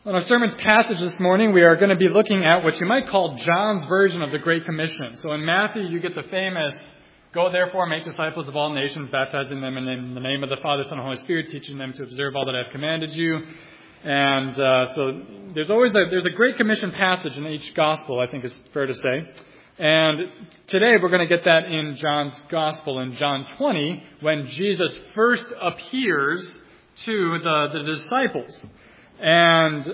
In our sermon's passage this morning, we are going to be looking at what you might call John's version of the Great Commission. So in Matthew, you get the famous, "Go therefore, make disciples of all nations, baptizing them in the name of the Father, Son, and Holy Spirit, teaching them to observe all that I have commanded you." And so there's a Great Commission passage in each gospel, I think is fair to say. And today we're going to get that in John's gospel in John 20, when Jesus first appears to the disciples. And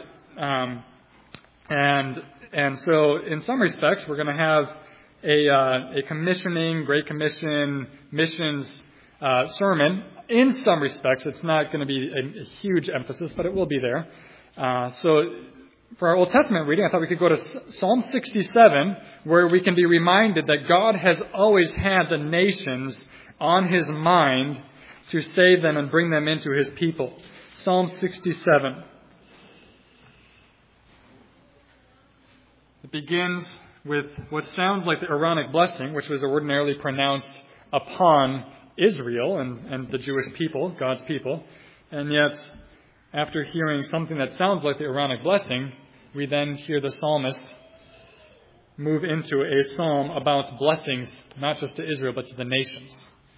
so in some respects, we're going to have a commissioning, Great Commission, missions sermon. In some respects, it's not going to be a huge emphasis, but it will be there. So for our Old Testament reading, I thought we could go to Psalm 67, where we can be reminded that God has always had the nations on His mind to save them and bring them into His people. Psalm 67. It begins with what sounds like the Aaronic blessing, which was ordinarily pronounced upon Israel and the Jewish people, God's people. And yet, after hearing something that sounds like the Aaronic blessing, we then hear the psalmist move into a psalm about blessings, not just to Israel, but to the nations.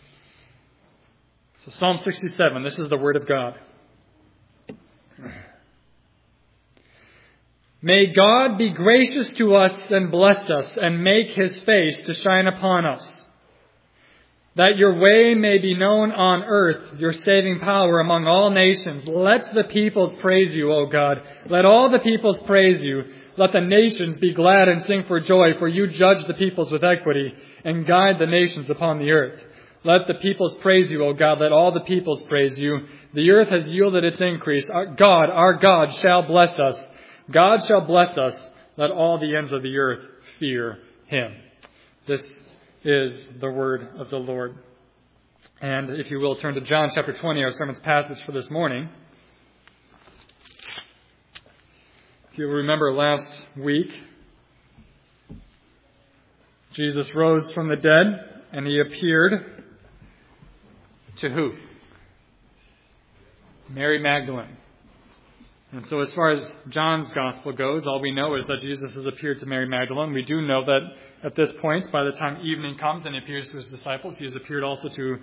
So Psalm 67, this is the Word of God. May God be gracious to us and bless us and make His face to shine upon us, that your way may be known on earth, your saving power among all nations. Let the peoples praise you, O God. Let all the peoples praise you. Let the nations be glad and sing for joy, for you judge the peoples with equity and guide the nations upon the earth. Let the peoples praise you, O God. Let all the peoples praise you. The earth has yielded its increase. Our God, shall bless us. God shall bless us. Let all the ends of the earth fear Him. This is the word of the Lord. And if you will, turn to John chapter 20, our sermon's passage for this morning. If you remember last week, Jesus rose from the dead and He appeared to who? Mary Magdalene. And so as far as John's gospel goes, all we know is that Jesus has appeared to Mary Magdalene. We do know that at this point, by the time evening comes and He appears to His disciples, He has appeared also to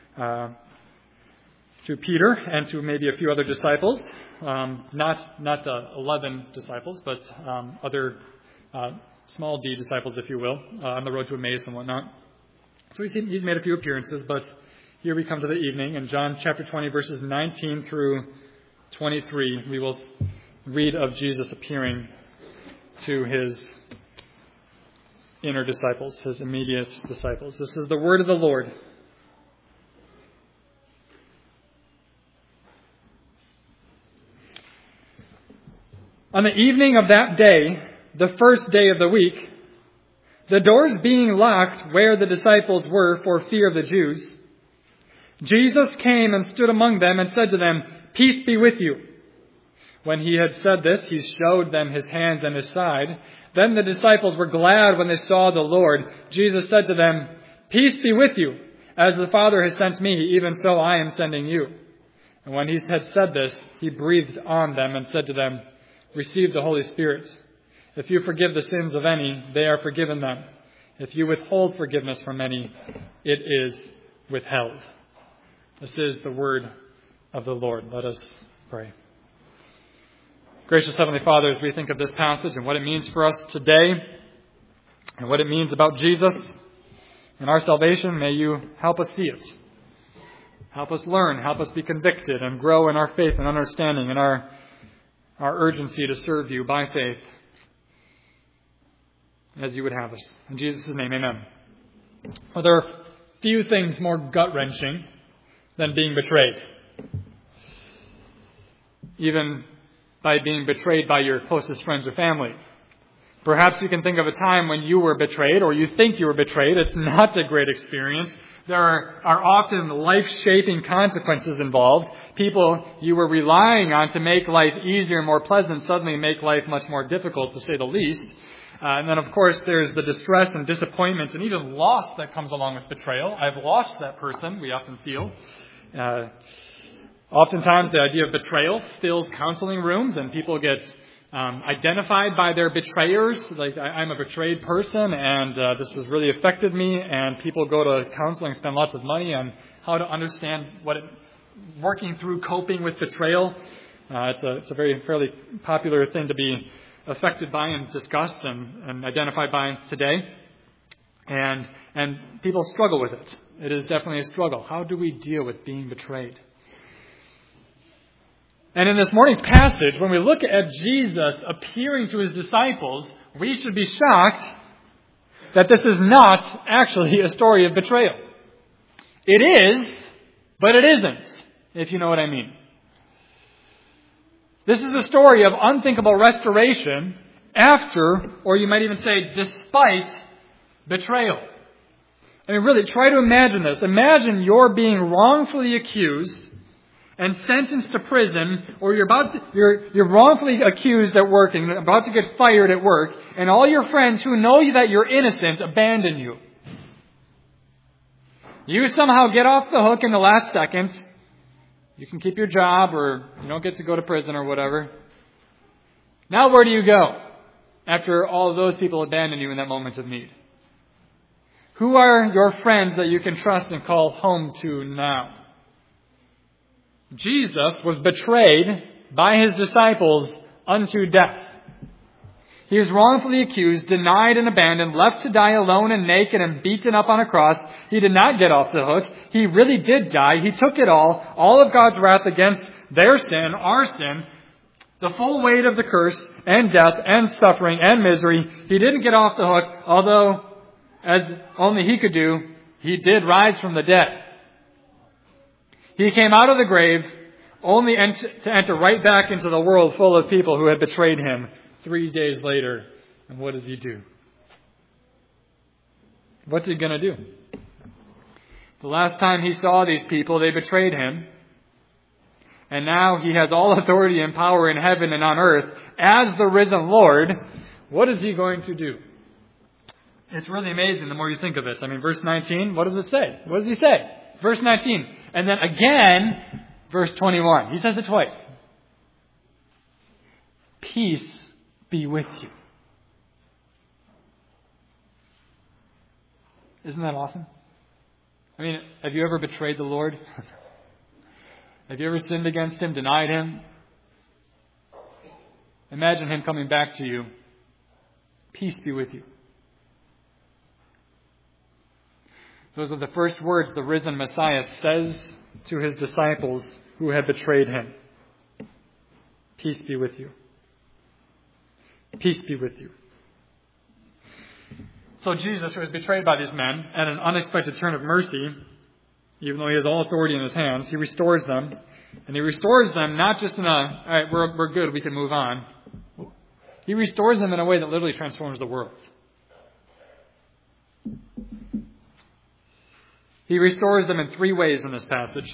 Peter and to maybe a few other disciples. Not the 11 disciples, but other small d disciples, if you will, on the road to Emmaus and whatnot. So He's made a few appearances, but here we come to the evening. In John chapter 20, verses 19 through 23, we will read of Jesus appearing to His inner disciples, His immediate disciples. This is the word of the Lord. On the evening of that day, the first day of the week, the doors being locked where the disciples were for fear of the Jews, Jesus came and stood among them and said to them, "Peace be with you." When He had said this, He showed them His hands and His side. Then the disciples were glad when they saw the Lord. Jesus said to them, "Peace be with you. As the Father has sent me, even so I am sending you." And when He had said this, He breathed on them and said to them, "Receive the Holy Spirit. If you forgive the sins of any, they are forgiven them. If you withhold forgiveness from any, it is withheld." This is the word of the Lord. Let us pray. Gracious Heavenly Father, as we think of this passage and what it means for us today and what it means about Jesus and our salvation, may you help us see it. Help us learn, help us be convicted and grow in our faith and understanding and our urgency to serve you by faith as you would have us. In Jesus' name, amen. Well, there are few things more gut-wrenching than being betrayed. Even by being betrayed by your closest friends or family. Perhaps you can think of a time when you were betrayed or you think you were betrayed. It's not a great experience. There are often life-shaping consequences involved. People you were relying on to make life easier and more pleasant suddenly make life much more difficult, to say the least. And then, of course, there's the distress and disappointment and even loss that comes along with betrayal. I've lost that person, we often feel. Oftentimes, the idea of betrayal fills counseling rooms and people get identified by their betrayers. Like, I'm a betrayed person, and this has really affected me. And people go to counseling, spend lots of money on how to understand working through coping with betrayal. It's a fairly popular thing to be affected by and discussed and identified by today. And people struggle with it. It is definitely a struggle. How do we deal with being betrayed? And in this morning's passage, when we look at Jesus appearing to his disciples, we should be shocked that this is not actually a story of betrayal. It is, but it isn't, if you know what I mean. This is a story of unthinkable restoration after, or you might even say despite, betrayal. I mean, really, try to imagine this. Imagine you're being wrongfully accused and sentenced to prison, or you're wrongfully accused at work and about to get fired at work, and all your friends who know that you're innocent abandon you. You somehow get off the hook in the last second. You can keep your job, or you don't get to go to prison or whatever. Now where do you go after all of those people abandon you in that moment of need? Who are your friends that you can trust and call home to now? Jesus was betrayed by his disciples unto death. He was wrongfully accused, denied and abandoned, left to die alone and naked and beaten up on a cross. He did not get off the hook. He really did die. He took it all of God's wrath against their sin, our sin, the full weight of the curse and death and suffering and misery. He didn't get off the hook, although, as only he could do, he did rise from the dead. He came out of the grave only to enter right back into the world full of people who had betrayed him 3 days later. And what does he do? What's he going to do? The last time he saw these people, they betrayed him. And now he has all authority and power in heaven and on earth as the risen Lord. What is he going to do? It's really amazing the more you think of it. I mean, verse 19, what does it say? What does he say? Verse 19. And then again, verse 21. He says it twice. Peace be with you. Isn't that awesome? I mean, have you ever betrayed the Lord? Have you ever sinned against him, denied him? Imagine him coming back to you. Peace be with you. Those are the first words the risen Messiah says to his disciples who had betrayed him. Peace be with you. Peace be with you. So Jesus, who was betrayed by these men, at an unexpected turn of mercy, even though he has all authority in his hands, he restores them. And he restores them not just in all right, we're good, we can move on. He restores them in a way that literally transforms the world. He restores them in 3 ways in this passage.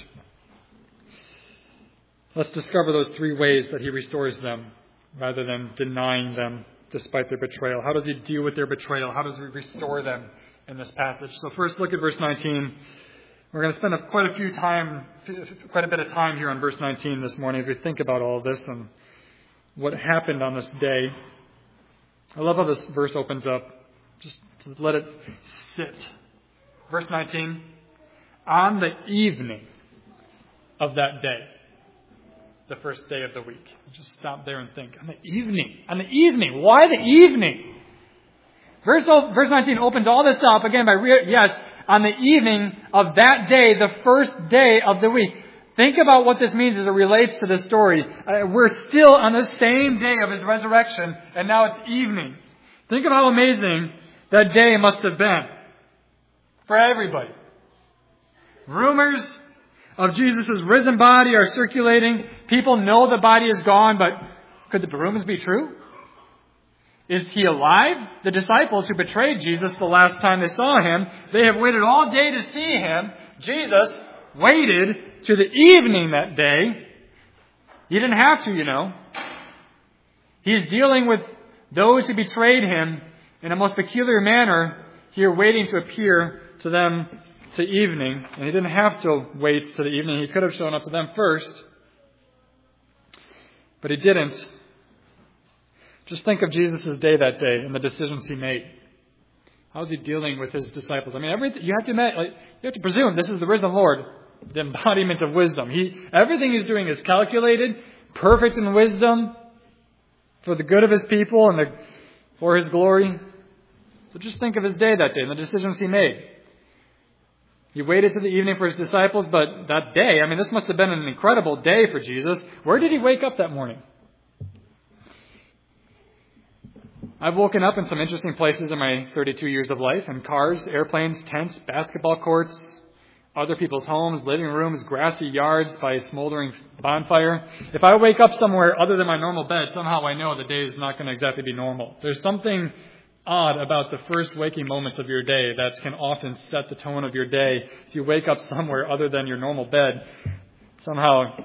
Let's discover those 3 ways that he restores them rather than denying them despite their betrayal. How does he deal with their betrayal? How does he restore them in this passage? So first, look at verse 19. We're going to spend quite a bit of time here on verse 19 this morning as we think about all of this and what happened on this day. I love how this verse opens up. Just to let it sit. Verse 19. On the evening of that day, the first day of the week. Just stop there and think. On the evening. On the evening. Why the evening? Verse 19 opens all this up again by, on the evening of that day, the first day of the week. Think about what this means as it relates to this story. We're still on the same day of his resurrection, and now it's evening. Think of how amazing that day must have been for everybody. Rumors of Jesus' risen body are circulating. People know the body is gone, but could the rumors be true? Is he alive? The disciples who betrayed Jesus the last time they saw him, they have waited all day to see him. Jesus waited to the evening that day. He didn't have to, you know. He's dealing with those who betrayed him in a most peculiar manner here, waiting to appear to them to evening. And he didn't have to wait to the evening. He could have shown up to them first. But he didn't. Just think of Jesus' day that day and the decisions he made. How is he dealing with his disciples? I mean, you have to presume this is the risen Lord, the embodiment of wisdom. Everything he's doing is calculated, perfect in wisdom, for the good of his people and for his glory. So just think of his day that day and the decisions he made. He waited to the evening for his disciples, but that day, this must have been an incredible day for Jesus. Where did he wake up that morning? I've woken up in some interesting places in my 32 years of life, in cars, airplanes, tents, basketball courts, other people's homes, living rooms, grassy yards by a smoldering bonfire. If I wake up somewhere other than my normal bed, somehow I know the day is not going to exactly be normal. There's something odd about the first waking moments of your day that can often set the tone of your day. If you wake up somewhere other than your normal bed, somehow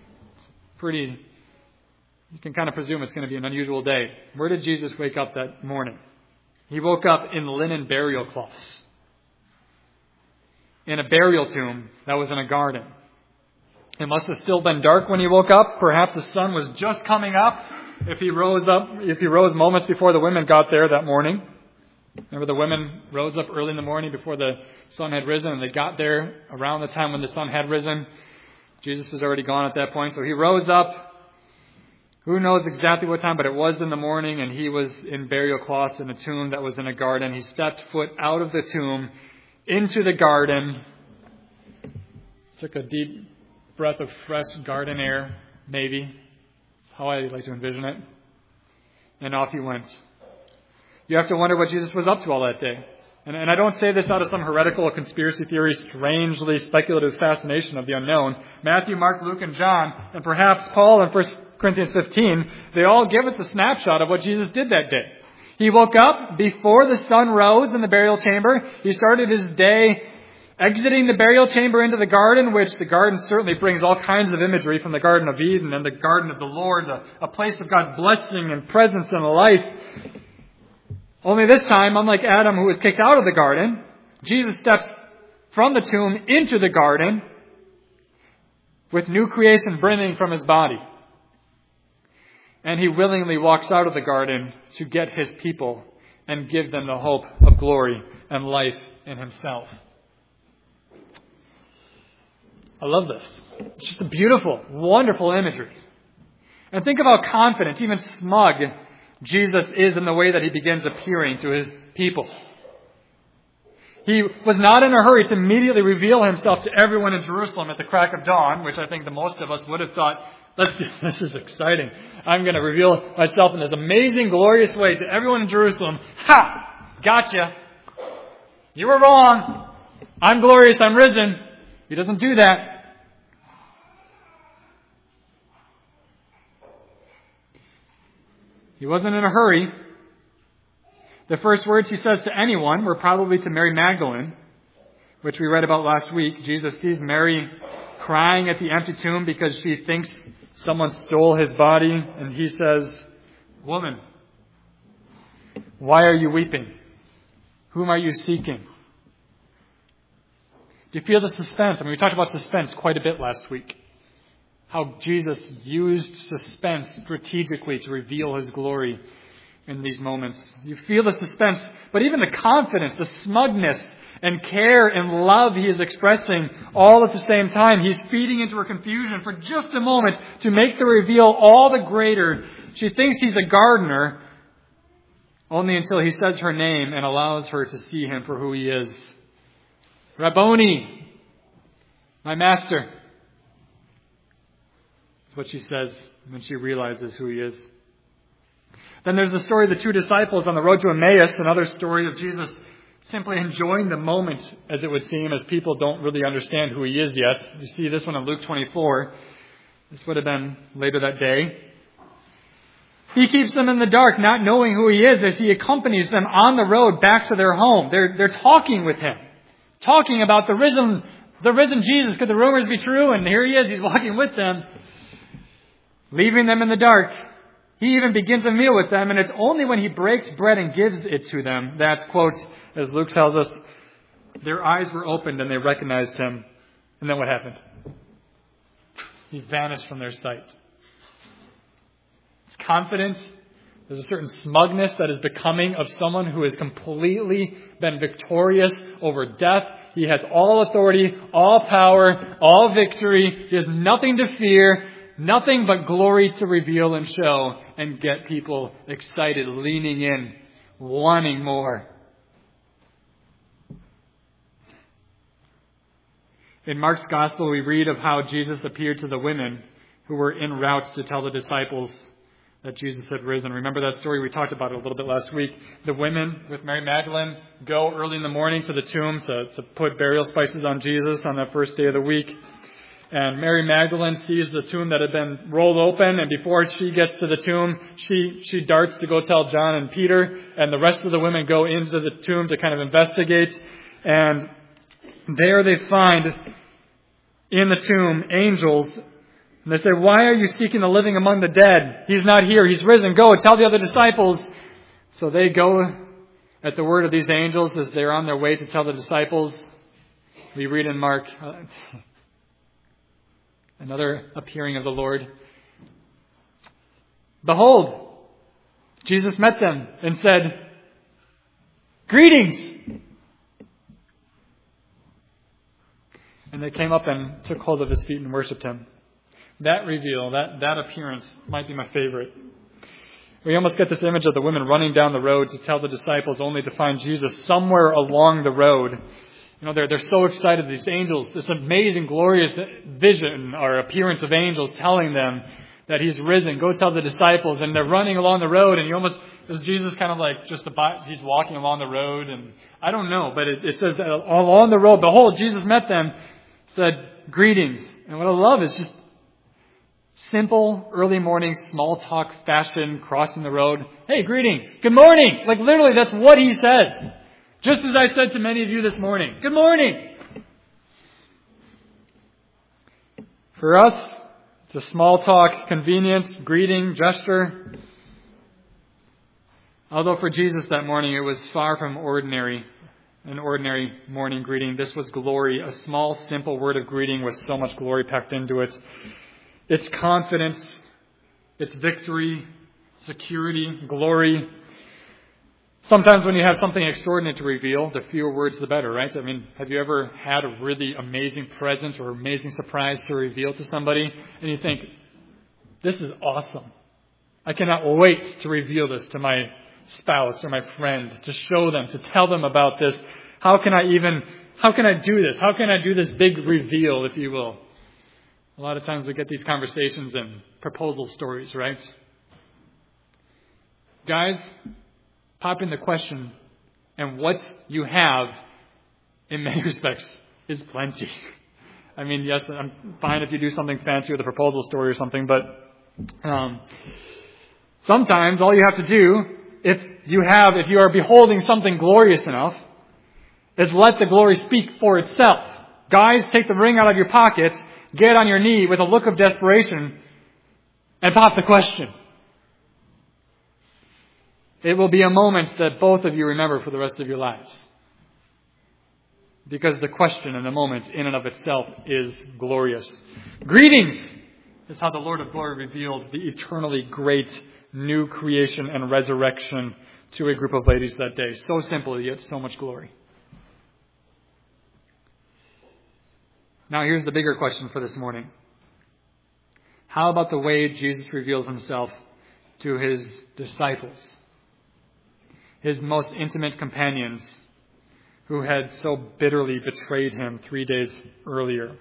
you can kind of presume it's going to be an unusual day. Where did Jesus wake up that morning? He woke up in linen burial cloths, in a burial tomb that was in a garden. It must have still been dark when he woke up. Perhaps the sun was just coming up. If he rose moments before the women got there that morning. Remember, the women rose up early in the morning before the sun had risen, and they got there around the time when the sun had risen. Jesus was already gone at that point, so he rose up. Who knows exactly what time, but it was in the morning, and he was in burial cloths in a tomb that was in a garden. He stepped foot out of the tomb into the garden, took a deep breath of fresh garden air, maybe. How I like to envision it. And off he went. You have to wonder what Jesus was up to all that day. And I don't say this out of some heretical conspiracy theory, strangely speculative fascination of the unknown. Matthew, Mark, Luke, and John, and perhaps Paul in 1 Corinthians 15, they all give us a snapshot of what Jesus did that day. He woke up before the sun rose in the burial chamber. He started his day exiting the burial chamber into the garden, which the garden certainly brings all kinds of imagery from the Garden of Eden and the Garden of the Lord, a place of God's blessing and presence and life. Only this time, unlike Adam, who was kicked out of the garden, Jesus steps from the tomb into the garden with new creation brimming from his body. And he willingly walks out of the garden to get his people and give them the hope of glory and life in himself. I love this. It's just a beautiful, wonderful imagery. And think of how confident, even smug, Jesus is in the way that he begins appearing to his people. He was not in a hurry to immediately reveal himself to everyone in Jerusalem at the crack of dawn, which I think the most of us would have thought, this is exciting. I'm going to reveal myself in this amazing, glorious way to everyone in Jerusalem. Ha! Gotcha. You were wrong. I'm glorious. I'm risen. He doesn't do that. He wasn't in a hurry. The first words he says to anyone were probably to Mary Magdalene, which we read about last week. Jesus sees Mary crying at the empty tomb because she thinks someone stole his body, and he says, "Woman, why are you weeping? Whom are you seeking?" Do you feel the suspense? We talked about suspense quite a bit last week. How Jesus used suspense strategically to reveal his glory in these moments. You feel the suspense, but even the confidence, the smugness and care and love he is expressing all at the same time. He's feeding into her confusion for just a moment to make the reveal all the greater. She thinks he's a gardener only until he says her name and allows her to see him for who he is. Rabboni, my master. That's what she says when she realizes who he is. Then there's the story of the two disciples on the road to Emmaus, another story of Jesus simply enjoying the moment, as it would seem, as people don't really understand who he is yet. You see this one in Luke 24. This would have been later that day. He keeps them in the dark, not knowing who he is, as he accompanies them on the road back to their home. They're talking with him, talking about the risen Jesus. Could the rumors be true? And here he is, he's walking with them, leaving them in the dark. He even begins a meal with them, and it's only when he breaks bread and gives it to them that, quote, as Luke tells us, their eyes were opened and they recognized him. And then what happened? He vanished from their sight. His confidence, There's a certain smugness that is becoming of someone who has completely been victorious over death. He has all authority, all power, all victory. He has nothing to fear, nothing but glory to reveal and show and get people excited, leaning in, wanting more. In Mark's Gospel, we read of how Jesus appeared to the women who were en route to tell the disciples that Jesus had risen. Remember that story? We talked about it a little bit last week. The women with Mary Magdalene go early in the morning to the tomb to put burial spices on Jesus on that first day of the week. And Mary Magdalene sees the tomb that had been rolled open, and before she gets to the tomb, she darts to go tell John and Peter, and the rest of the women go into the tomb to kind of investigate. And there they find in the tomb angels. And they say, "Why are you seeking the living among the dead? He's not here. He's risen. Go and tell the other disciples." So they go at the word of these angels as they're on their way to tell the disciples. We read in Mark another appearing of the Lord. "Behold, Jesus met them and said, 'Greetings!' And they came up and took hold of his feet and worshipped him." That reveal, that appearance might be my favorite. We almost get this image of the women running down the road to tell the disciples only to find Jesus somewhere along the road. They're so excited. These angels, this amazing, glorious vision or appearance of angels telling them that he's risen. Go tell the disciples. And they're running along the road, and is Jesus kind of like he's walking along the road? And I don't know, but it says that along the road, behold, Jesus met them, said, "Greetings." And what I love is just simple, early morning, small talk fashion, crossing the road. "Hey, greetings. Good morning." Like literally, that's what he says. Just as I said to many of you this morning. Good morning. For us, it's a small talk, convenience, greeting, gesture. Although for Jesus that morning, it was far from ordinary. An ordinary morning greeting. This was glory. A small, simple word of greeting with so much glory packed into it. It's confidence, it's victory, security, glory. Sometimes when you have something extraordinary to reveal, the fewer words the better, right? I mean, have you ever had a really amazing present or amazing surprise to reveal to somebody? And you think, this is awesome. I cannot wait to reveal this to my spouse or my friend, to show them, to tell them about this. How can I do this? How can I do this big reveal, if you will? A lot of times we get these conversations and proposal stories, right? Guys, pop in the question, and what you have, in many respects, is plenty. I mean, yes, I'm fine if you do something fancy with a proposal story or something, but sometimes all you have to do, if you are beholding something glorious enough, is let the glory speak for itself. Guys, take the ring out of your pockets, get on your knee with a look of desperation, and pop the question. It will be a moment that both of you remember for the rest of your lives. Because the question and the moment in and of itself is glorious. Greetings! Is how the Lord of glory revealed the eternally great new creation and resurrection to a group of ladies that day. So simple, yet so much glory. Now here's the bigger question for this morning. How about the way Jesus reveals himself to his disciples? His most intimate companions who had so bitterly betrayed him 3 days earlier.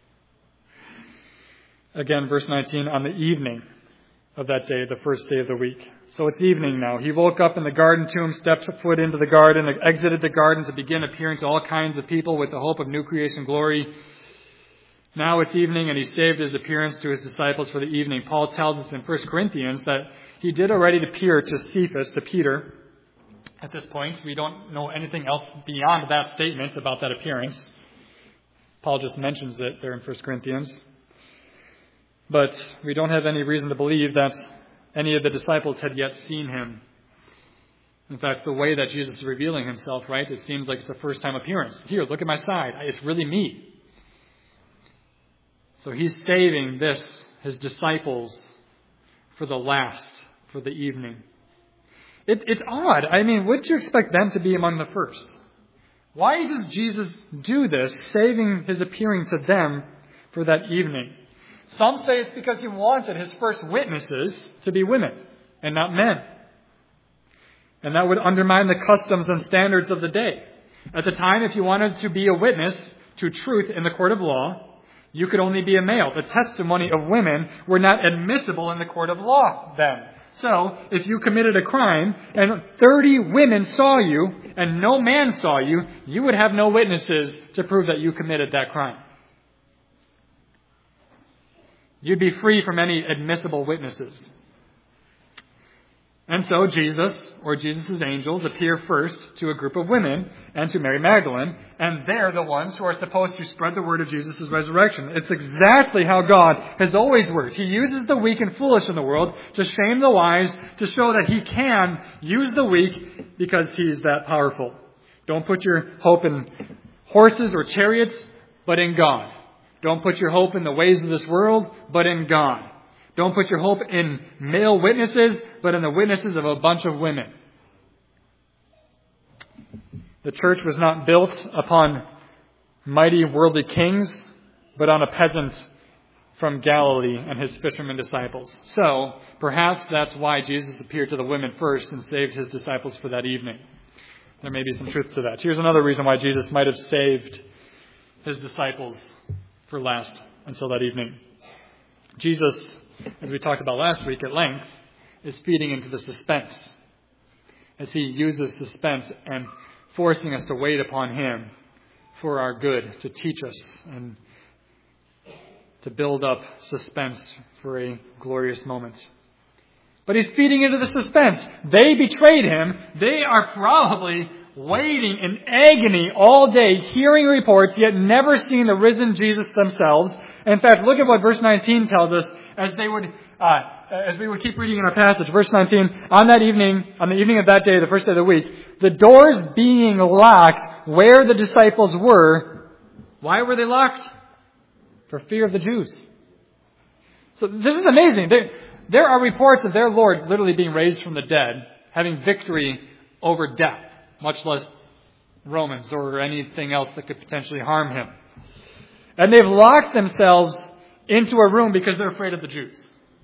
Again, verse 19, on the evening of that day, the first day of the week. So it's evening now. He woke up in the garden tomb, stepped foot into the garden, exited the garden to begin appearing to all kinds of people with the hope of new creation glory. Now it's evening, and he saved his appearance to his disciples for the evening. Paul tells us in 1 Corinthians that he did already appear to Cephas, to Peter. At this point, we don't know anything else beyond that statement about that appearance. Paul just mentions it there in 1 Corinthians. But we don't have any reason to believe that any of the disciples had yet seen him. In fact, the way that Jesus is revealing himself, right, it seems like it's a first-time appearance. Here, look at my side. It's really me. So he's saving his disciples, for the evening. It's odd. I mean, would you expect them to be among the first? Why does Jesus do this, saving his appearing to them for that evening? Some say it's because he wanted his first witnesses to be women and not men. And that would undermine the customs and standards of the day. At the time, if you wanted to be a witness to truth in the court of law, you could only be a male. The testimony of women were not admissible in the court of law then. So, if you committed a crime and 30 women saw you and no man saw you, you would have no witnesses to prove that you committed that crime. You'd be free from any admissible witnesses. And so Jesus, or Jesus' angels, appear first to a group of women and to Mary Magdalene, and they're the ones who are supposed to spread the word of Jesus' resurrection. It's exactly how God has always worked. He uses the weak and foolish in the world to shame the wise, to show that He can use the weak because He's that powerful. Don't put your hope in horses or chariots, but in God. Don't put your hope in the ways of this world, but in God. Don't put your hope in male witnesses, but in the witnesses of a bunch of women. The church was not built upon mighty worldly kings, but on a peasant from Galilee and his fishermen disciples. So, perhaps that's why Jesus appeared to the women first and saved his disciples for that evening. There may be some truth to that. Here's another reason why Jesus might have saved his disciples for last until that evening. Jesus, as we talked about last week at length, is feeding into the suspense as he uses suspense and forcing us to wait upon him for our good, to teach us and to build up suspense for a glorious moment. But he's feeding into the suspense. They betrayed him. They are probably waiting in agony all day, hearing reports, yet never seeing the risen Jesus themselves. In fact, look at what verse 19 tells us as we would keep reading in our passage. Verse 19, on the evening of that day, the first day of the week, the doors being locked where the disciples were. Why were they locked? For fear of the Jews. So this is amazing. There are reports of their Lord literally being raised from the dead, having victory over death, much less Romans or anything else that could potentially harm him. And they've locked themselves into a room because they're afraid of the Jews.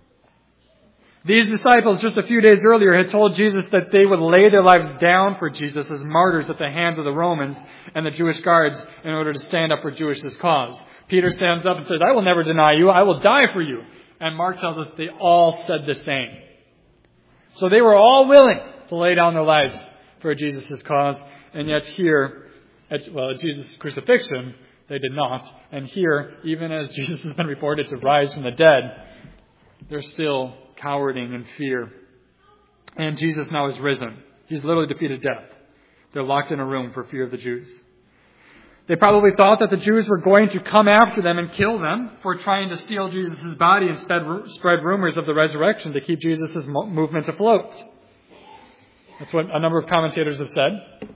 These disciples just a few days earlier had told Jesus that they would lay their lives down for Jesus as martyrs at the hands of the Romans and the Jewish guards in order to stand up for Jewish cause. Peter stands up and says, I will never deny you. I will die for you. And Mark tells us they all said the same. So they were all willing to lay down their lives for Jesus' cause. And yet here, at Jesus' crucifixion, they did not. And here, even as Jesus has been reported to rise from the dead, they're still cowering in fear. And Jesus now is risen. He's literally defeated death. They're locked in a room for fear of the Jews. They probably thought that the Jews were going to come after them and kill them for trying to steal Jesus' body and spread rumors of the resurrection to keep Jesus' movement afloat. That's what a number of commentators have said.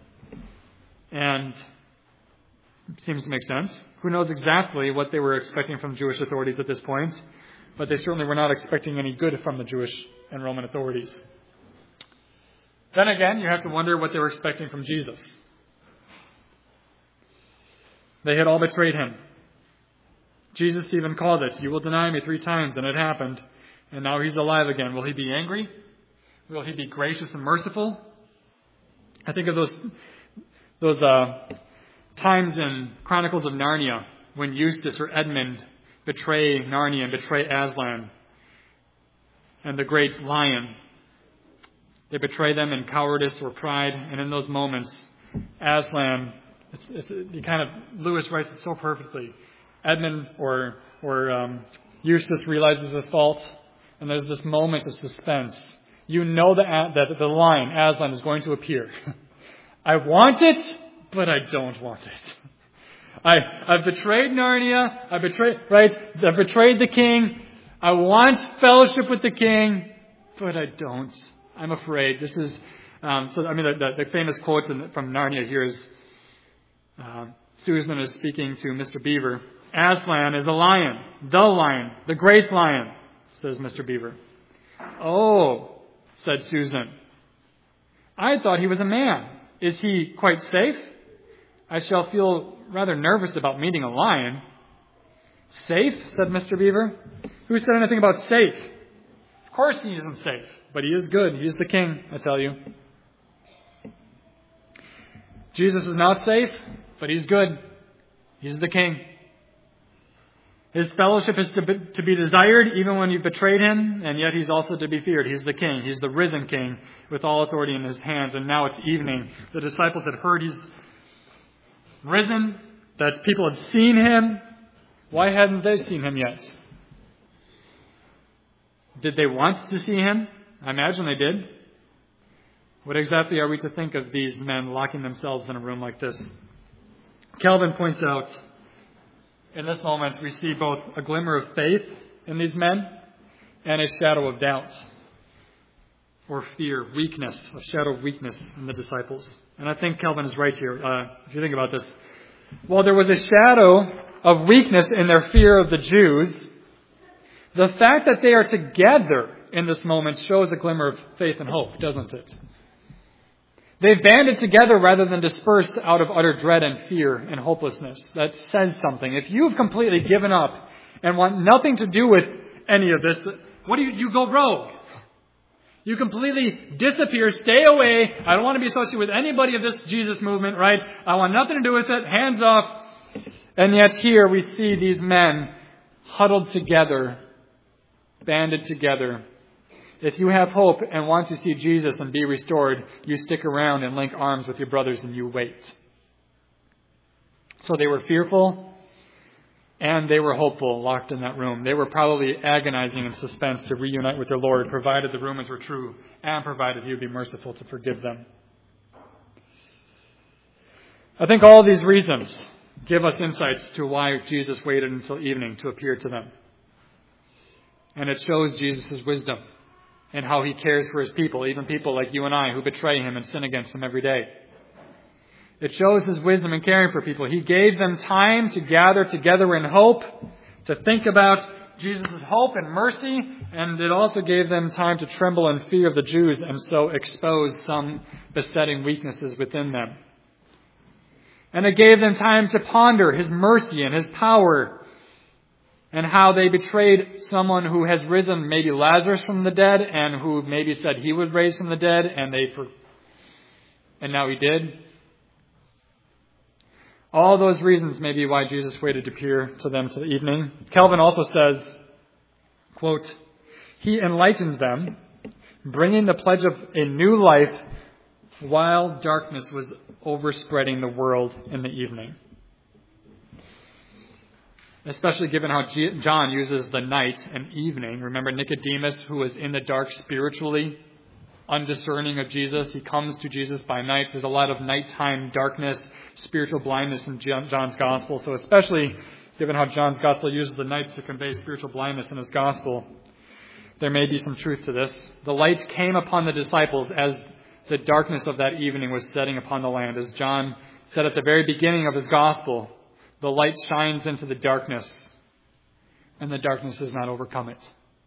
And it seems to make sense. Who knows exactly what they were expecting from Jewish authorities at this point, but they certainly were not expecting any good from the Jewish and Roman authorities. Then again, you have to wonder what they were expecting from Jesus. They had all betrayed him. Jesus even called it, you will deny me 3 times, and it happened. And now he's alive again. Will he be angry? Will he be gracious and merciful? I think of those times in Chronicles of Narnia when Eustace or Edmund betray Narnia and betray Aslan and the great lion. They betray them in cowardice or pride, and in those moments, Aslan, Lewis writes it so perfectly. Edmund or Eustace realizes his fault, and there's this moment of suspense. You know that the lion, Aslan, is going to appear. I want it, but I don't want it. I've betrayed Narnia. I've betrayed the king. I want fellowship with the king, but I don't. I'm afraid. This is the famous quotes from Narnia here is Susan is speaking to Mr. Beaver. Aslan is a lion, the great lion, says Mr. Beaver. Oh, said Susan. I thought he was a man. Is he quite safe? I shall feel rather nervous about meeting a lion." "Safe?" said Mr. Beaver. "Who said anything about safe? Of course he isn't safe, but he is good. He is the king, I tell you." Jesus is not safe, but he's good. He's the king. His fellowship is to be desired even when you've betrayed him, and yet he's also to be feared. He's the king. He's the risen king with all authority in his hands. And now it's evening. The disciples had heard he's risen, that people had seen him. Why hadn't they seen him yet? Did they want to see him? I imagine they did. What exactly are we to think of these men locking themselves in a room like this? Calvin points out, in this moment, we see both a glimmer of faith in these men and a shadow of doubt or fear, weakness, a shadow of weakness in the disciples. And I think Calvin is right here, if you think about this. While there was a shadow of weakness in their fear of the Jews, the fact that they are together in this moment shows a glimmer of faith and hope, doesn't it? They've banded together rather than dispersed out of utter dread and fear and hopelessness. That says something. If you've completely given up and want nothing to do with any of this, what do you go rogue? You completely disappear, stay away. I don't want to be associated with anybody of this Jesus movement, right? I want nothing to do with it. Hands off. And yet here we see these men huddled together, banded together. If you have hope and want to see Jesus and be restored, you stick around and link arms with your brothers and you wait. So they were fearful and they were hopeful, locked in that room. They were probably agonizing in suspense to reunite with their Lord, provided the rumors were true and provided He would be merciful to forgive them. I think all these reasons give us insights to why Jesus waited until evening to appear to them. And it shows Jesus' wisdom and how He cares for His people, even people like you and I who betray Him and sin against Him every day. It shows His wisdom in caring for people. He gave them time to gather together in hope, to think about Jesus' hope and mercy, and it also gave them time to tremble in fear of the Jews and so expose some besetting weaknesses within them. And it gave them time to ponder His mercy and His power and how they betrayed someone who has risen, maybe Lazarus from the dead, and who maybe said He would raise from the dead, and now He did. All those reasons may be why Jesus waited to appear to them till evening. Calvin also says, quote, "He enlightened them, bringing the pledge of a new life while darkness was overspreading the world in the evening." Especially given how John uses the night and evening. Remember Nicodemus, who was in the dark spiritually, undiscerning of Jesus. He comes to Jesus by night. There's a lot of nighttime darkness, spiritual blindness in John's gospel. So especially given how John's gospel uses the night to convey spiritual blindness in his gospel, there may be some truth to this. The light came upon the disciples as the darkness of that evening was setting upon the land. As John said at the very beginning of his gospel, the light shines into the darkness, and the darkness does not overcome it.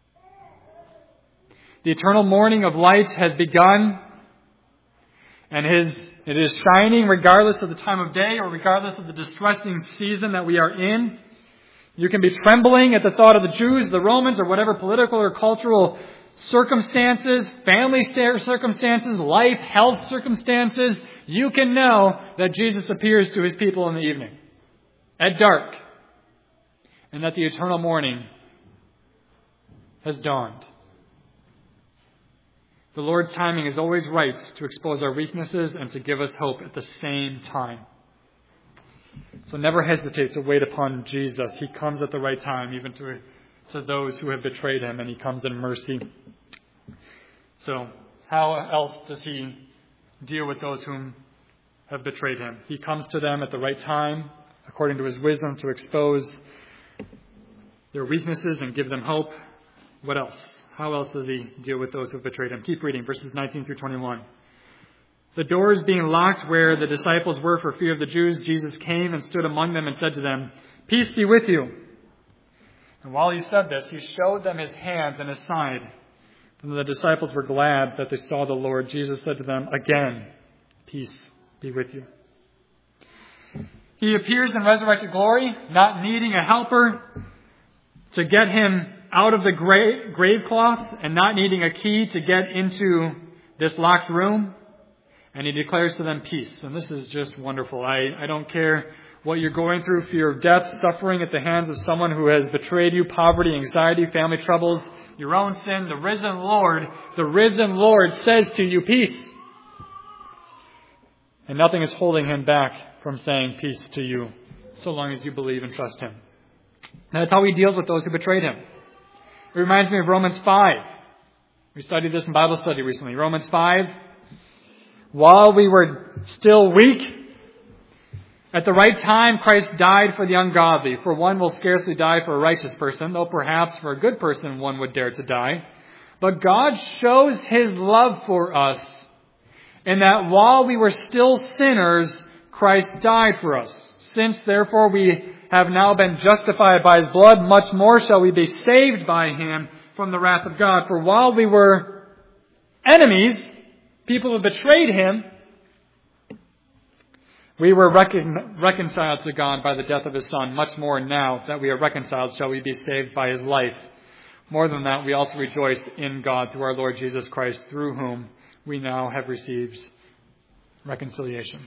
The eternal morning of light has begun, and it is shining regardless of the time of day or regardless of the distressing season that we are in. You can be trembling at the thought of the Jews, the Romans, or whatever political or cultural circumstances, family circumstances, life, health circumstances. You can know that Jesus appears to His people in the evening, at dark, and that the eternal morning has dawned. The Lord's timing is always right to expose our weaknesses and to give us hope at the same time. So never hesitate to wait upon Jesus. He comes at the right time, even to those who have betrayed Him, and He comes in mercy. So how else does He deal with those whom have betrayed Him? He comes to them at the right time, according to His wisdom, to expose their weaknesses and give them hope. What else? How else does He deal with those who have betrayed Him? Keep reading, verses 19 through 21. The doors being locked where the disciples were for fear of the Jews, Jesus came and stood among them and said to them, "Peace be with you." And while He said this, He showed them His hands and His side. And the disciples were glad that they saw the Lord. Jesus said to them, "Again, peace be with you." He appears in resurrected glory, not needing a helper to get him out of the grave cloth and not needing a key to get into this locked room. And he declares to them peace. And this is just wonderful. I don't care what you're going through, fear of death, suffering at the hands of someone who has betrayed you, poverty, anxiety, family troubles, your own sin. The risen Lord says to you, peace. And nothing is holding him back from saying peace to you, so long as you believe and trust him. And that's how he deals with those who betrayed him. It reminds me of Romans 5. We studied this in Bible study recently. Romans 5. While we were still weak, at the right time Christ died for the ungodly. For one will scarcely die for a righteous person, though perhaps for a good person one would dare to die. But God shows his love for us, in that while we were still sinners, Christ died for us. Since therefore we have now been justified by his blood, much more shall we be saved by him from the wrath of God. For while we were enemies, people who betrayed him, we were reconciled to God by the death of his Son. Much more now that we are reconciled shall we be saved by his life. More than that, we also rejoice in God through our Lord Jesus Christ, through whom we now have received reconciliation.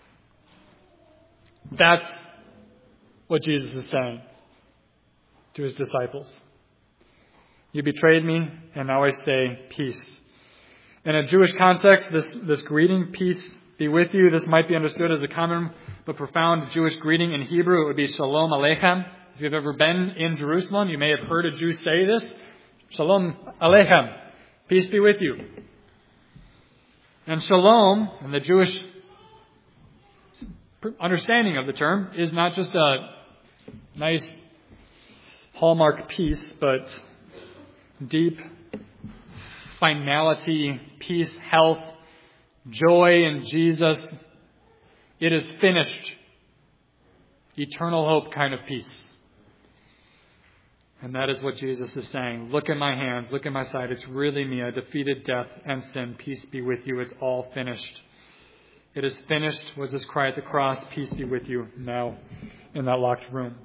That's what Jesus is saying to his disciples. You betrayed me, and now I say peace. In a Jewish context, this greeting, peace be with you, this might be understood as a common but profound Jewish greeting. In Hebrew, it would be Shalom Aleichem. If you've ever been in Jerusalem, you may have heard a Jew say this. Shalom Aleichem. Peace be with you. And Shalom, in the Jewish understanding of the term, is not just a nice hallmark peace, but deep finality, peace, health, joy in Jesus. It is finished. Eternal hope kind of peace. And that is what Jesus is saying. Look at my hands, look at my side. It's really me. I defeated death and sin. Peace be with you. It's all finished. It is finished was his cry at the cross. Peace be with you now in that locked room.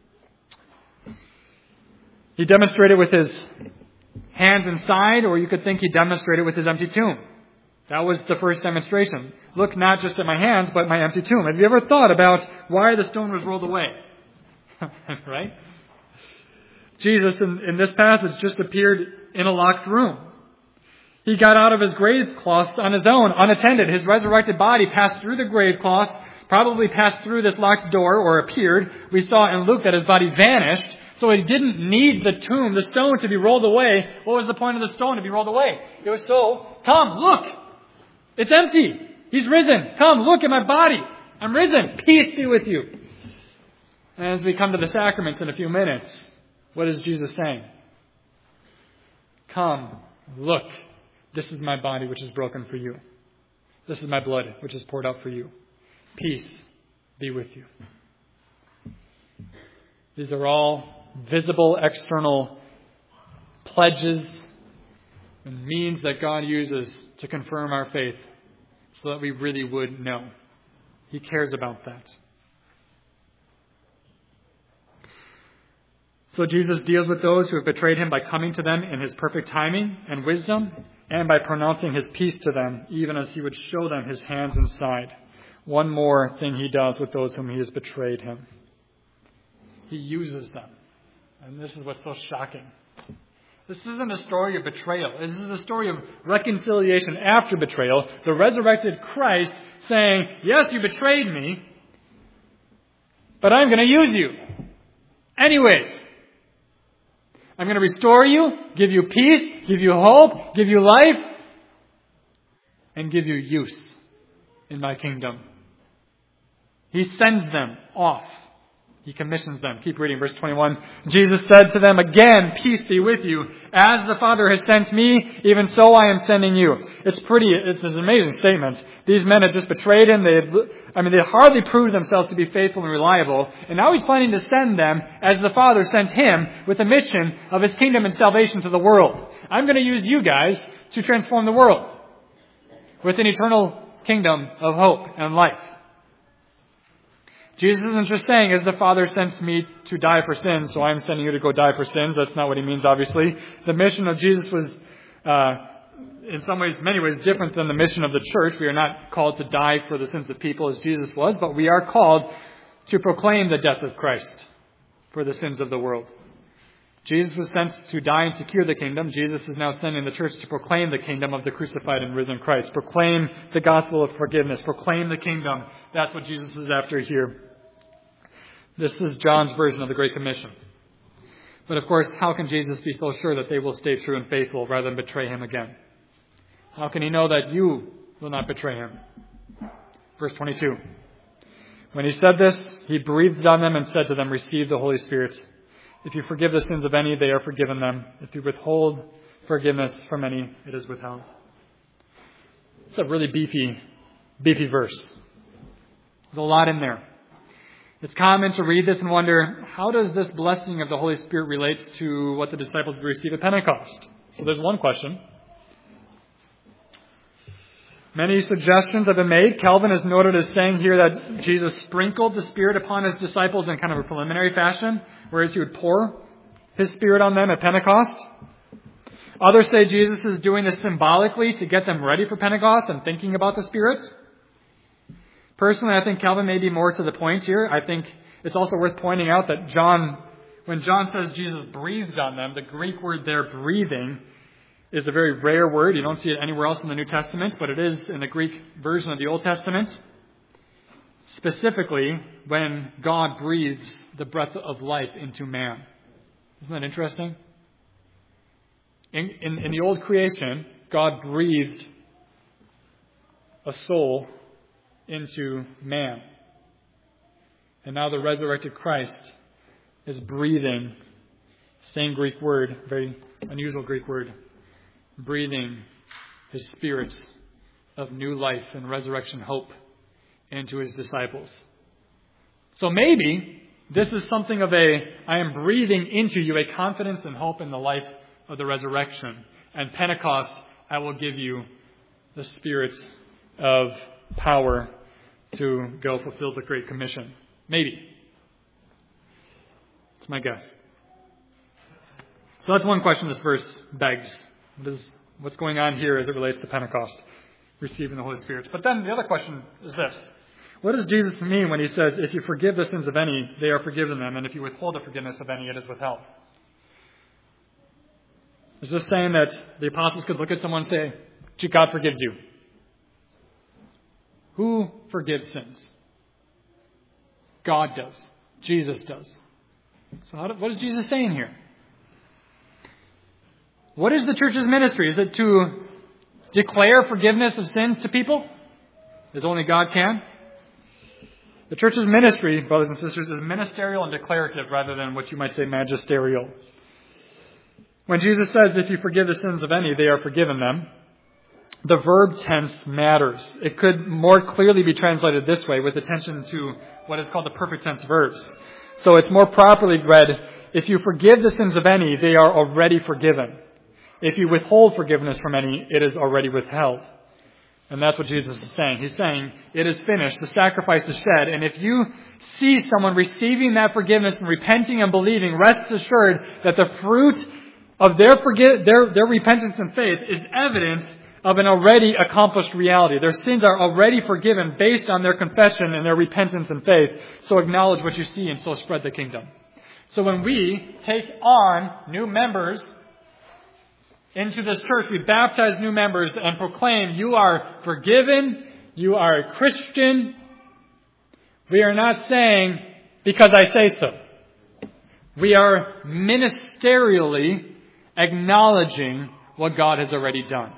He demonstrated with his hands inside, or you could think he demonstrated with his empty tomb. That was the first demonstration. Look not just at my hands, but my empty tomb. Have you ever thought about why the stone was rolled away? Right? Jesus, in this passage, just appeared in a locked room. He got out of his grave cloth on his own, unattended. His resurrected body passed through the grave cloth, probably passed through this locked door, or appeared. We saw in Luke that his body vanished, so he didn't need the tomb, the stone, to be rolled away. What was the point of the stone to be rolled away? It was so, come, look, it's empty. He's risen. Come, look at my body. I'm risen. Peace be with you. And as we come to the sacraments in a few minutes, what is Jesus saying? Come, look. This is my body which is broken for you. This is my blood which is poured out for you. Peace be with you. These are all visible, external pledges and means that God uses to confirm our faith so that we really would know. He cares about that. So Jesus deals with those who have betrayed him by coming to them in his perfect timing and wisdom, and by pronouncing his peace to them, even as he would show them his hands and side. One more thing he does with those whom he has betrayed him. He uses them. And this is what's so shocking. This isn't a story of betrayal. This is a story of reconciliation after betrayal. The resurrected Christ saying, yes, you betrayed me, but I'm going to use you. Anyways, I'm going to restore you, give you peace, give you hope, give you life, and give you use in my kingdom. He sends them off He commissions them. Keep reading verse 21. Jesus said to them again, "Peace be with you. As the Father has sent me, even so I am sending you." It's an amazing statement. These men had just betrayed him. They hardly proved themselves to be faithful and reliable. And now he's planning to send them as the Father sent him with a mission of his kingdom and salvation to the world. I'm going to use you guys to transform the world with an eternal kingdom of hope and life. Jesus isn't just saying, as the Father sends me to die for sins, so I'm sending you to go die for sins. That's not what he means, obviously. The mission of Jesus was, many ways, different than the mission of the church. We are not called to die for the sins of people as Jesus was, but we are called to proclaim the death of Christ for the sins of the world. Jesus was sent to die and secure the kingdom. Jesus is now sending the church to proclaim the kingdom of the crucified and risen Christ. Proclaim the gospel of forgiveness. Proclaim the kingdom. That's what Jesus is after here. This is John's version of the Great Commission. But of course, how can Jesus be so sure that they will stay true and faithful rather than betray him again? How can he know that you will not betray him? Verse 22. When he said this, he breathed on them and said to them, "Receive the Holy Spirit. If you forgive the sins of any, they are forgiven them. If you withhold forgiveness from any, it is withheld." It's a really beefy verse. There's a lot in there. It's common to read this and wonder, how does this blessing of the Holy Spirit relate to what the disciples received at Pentecost? So there's one question. Many suggestions have been made. Calvin is noted as saying here that Jesus sprinkled the Spirit upon his disciples in kind of a preliminary fashion, whereas he would pour his Spirit on them at Pentecost. Others say Jesus is doing this symbolically to get them ready for Pentecost and thinking about the Spirit. Personally, I think Calvin may be more to the point here. I think it's also worth pointing out that when John says Jesus breathed on them, the Greek word there, breathing, is a very rare word. You don't see it anywhere else in the New Testament, but it is in the Greek version of the Old Testament. Specifically, when God breathes the breath of life into man. Isn't that interesting? In the old creation, God breathed a soul into man. And now the resurrected Christ is breathing, same Greek word, very unusual Greek word, breathing his Spirit of new life and resurrection hope into his disciples. So maybe this is something of I am breathing into you a confidence and hope in the life of the resurrection. And Pentecost, I will give you the Spirit of power to go fulfill the Great Commission. Maybe. It's my guess. So that's one question this verse begs. What's going on here as it relates to Pentecost, receiving the Holy Spirit? But then the other question is this. What does Jesus mean when he says, if you forgive the sins of any, they are forgiven them, and if you withhold the forgiveness of any, it is withheld? Is this saying that the apostles could look at someone and say, God forgives you? Who forgives sins? God does. Jesus does. So what is Jesus saying here? What is the church's ministry? Is it to declare forgiveness of sins to people, as only God can? The church's ministry, brothers and sisters, is ministerial and declarative rather than what you might say magisterial. When Jesus says, if you forgive the sins of any, they are forgiven them, the verb tense matters. It could more clearly be translated this way with attention to what is called the perfect tense verbs. So it's more properly read, if you forgive the sins of any, they are already forgiven. If you withhold forgiveness from any, it is already withheld. And that's what Jesus is saying. He's saying, it is finished. The sacrifice is shed. And if you see someone receiving that forgiveness and repenting and believing, rest assured that the fruit of their repentance and faith is evidence of an already accomplished reality. Their sins are already forgiven based on their confession and their repentance and faith. So acknowledge what you see and so spread the kingdom. So when we take on new members into this church, we baptize new members and proclaim, you are forgiven, you are a Christian. We are not saying, because I say so. We are ministerially acknowledging what God has already done.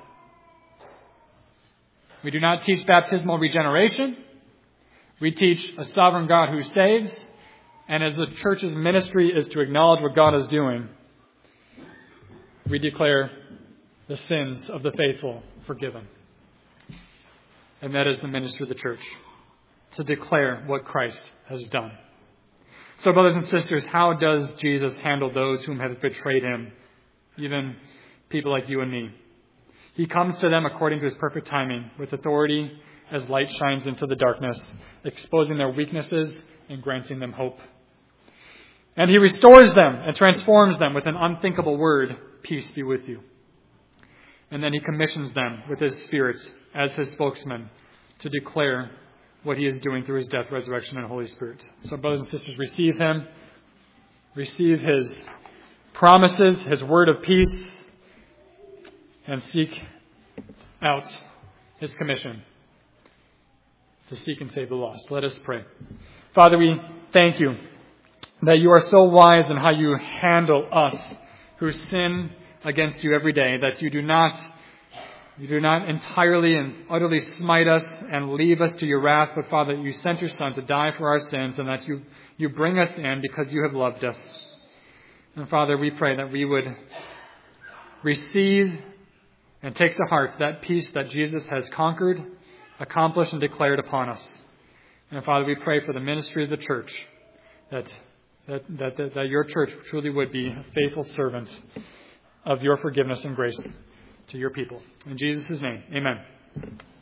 We do not teach baptismal regeneration. We teach a sovereign God who saves. And as the church's ministry is to acknowledge what God is doing, we declare the sins of the faithful forgiven. And that is the ministry of the church, to declare what Christ has done. So, brothers and sisters, how does Jesus handle those whom have betrayed him, even people like you and me? He comes to them according to his perfect timing, with authority as light shines into the darkness, exposing their weaknesses and granting them hope. And he restores them and transforms them with an unthinkable word, peace be with you. And then he commissions them with his Spirit as his spokesman to declare what he is doing through his death, resurrection, and Holy Spirit. So, brothers and sisters, receive him. Receive his promises, his word of peace, and seek out his commission to seek and save the lost. Let us pray. Father, we thank you that you are so wise in how you handle us who sin against you every day, that you do not entirely and utterly smite us and leave us to your wrath, but Father, you sent your Son to die for our sins, and that you bring us in because you have loved us. And Father, we pray that we would receive and take to heart that peace that Jesus has conquered, accomplished, and declared upon us. And Father, we pray for the ministry of the church, that your church truly would be a faithful servant of your forgiveness and grace to your people. In Jesus' name, amen.